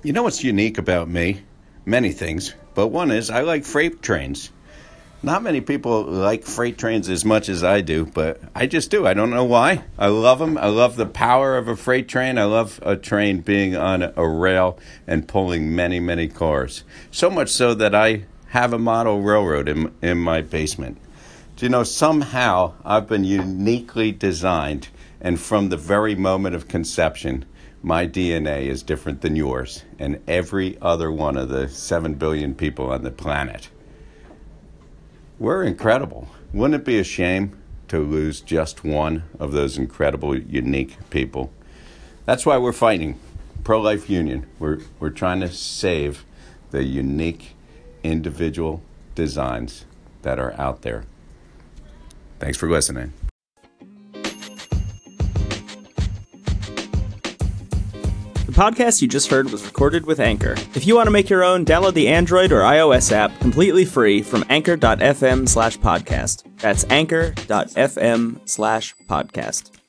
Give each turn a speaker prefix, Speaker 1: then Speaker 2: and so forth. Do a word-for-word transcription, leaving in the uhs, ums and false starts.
Speaker 1: You know what's unique about me? Many things, but one is I like freight trains. Not many people like freight trains as much as I do, but I just do. I don't know why. I love them. I love the power of a freight train. I love a train being on a rail and pulling many, many cars. So much so that I have a model railroad in, in my basement. Do you know, somehow I've been uniquely designed, and from the very moment of conception, my D N A is different than yours and every other one of the seven billion people on the planet. We're incredible. Wouldn't it be a shame to lose just one of those incredible, unique people? That's why we're fighting Pro-Life Union. We're, we're trying to save the unique individual designs that are out there. Thanks for listening.
Speaker 2: The podcast you just heard was recorded with Anchor. If you want to make your own, download the Android or iOS app completely free from anchor.fm slash podcast. That's anchor.fm slash podcast.